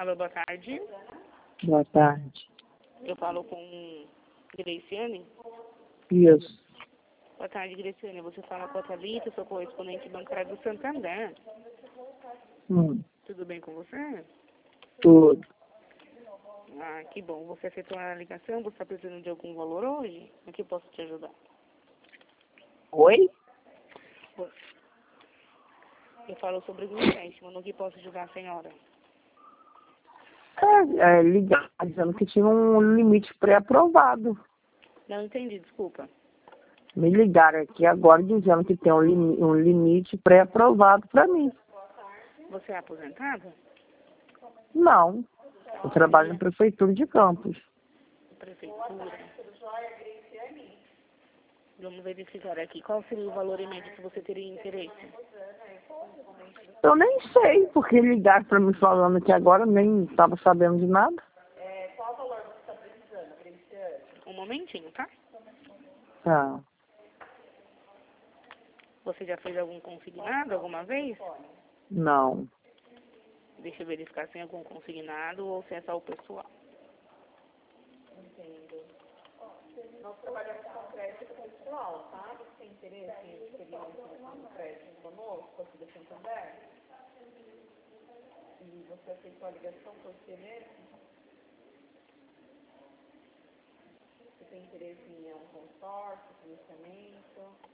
Alô, boa tarde. Boa tarde. Eu falo com Graciane. Isso. Boa tarde, Graciane. Você fala com a Thalita, sou correspondente bancário do Santander. Tudo bem com você? Tudo. Ah, que bom. Você aceitou a ligação? Você está precisando de algum valor hoje? Em que posso te ajudar? Oi? Eu falo sobre o empréstimo. No que posso ajudar a senhora? Ligar dizendo que tinha um limite pré-aprovado. Não entendi, desculpa. Me ligaram aqui agora dizendo que tem um limite pré-aprovado para mim. Você é aposentada? Não. Eu trabalho na Prefeitura de Campos. Prefeitura. Vamos verificar aqui. Qual seria o valor em média que você teria interesse? Eu nem sei, porque ligaram para mim falando que agora nem estava sabendo de nada. Qual valor você está precisando, Graciane? Um momentinho, tá? Tá. Você já fez algum consignado alguma vez? Não. Deixa eu verificar se é algum consignado ou se é só o pessoal. Entendo. Nós trabalhamos com crédito pessoal, tá? Você tem interesse em adquirir um crédito conosco, aqui da Santander? E você aceitou a ligação por si mesmo? Você tem interesse em um consórcio, financiamento?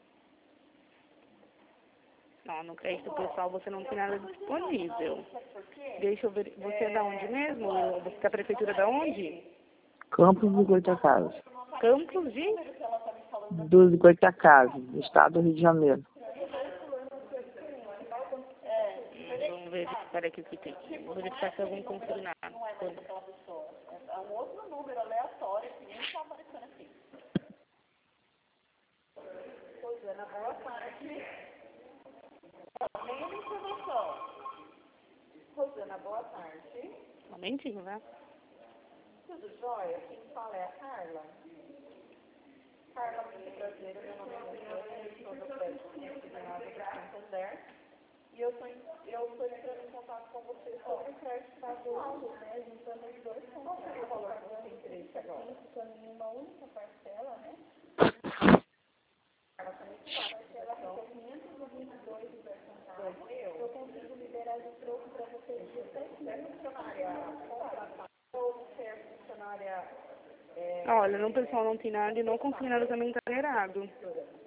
Não, no crédito pessoal você não tem nada disponível. Deixa eu ver. Você é da onde mesmo? Você é da prefeitura da onde? Campos do Goitacazes. Campos de? Dos Goitacazes, do estado do Rio de Janeiro. Vamos verificar aqui o que tem. Vamos verificar se é algum consignado. É um outro número aleatório que nem está aparecendo aqui. Rosana, boa tarde. Nenhuma informação. Rosana, boa tarde. Um momentinho, né? Tudo jóia? Quem fala é a Carla. Carla, muito prazer. Meu nome é Rosana, eu sou do crédito consignado do Santander. E eu estou entrando em contato com você sobre o crédito pessoal, né? A gente tem dois pontos. Qual seria o valor que você tem interesse agora? Ficando em uma única parcela, né? Ela está muito fácil. Parcela de 522 centavos. Eu consigo liberar de troco para você de 7 mil. É funcionária contratada ou você é funcionária... Olha, no pessoal não tem nada e não consignado também está errado.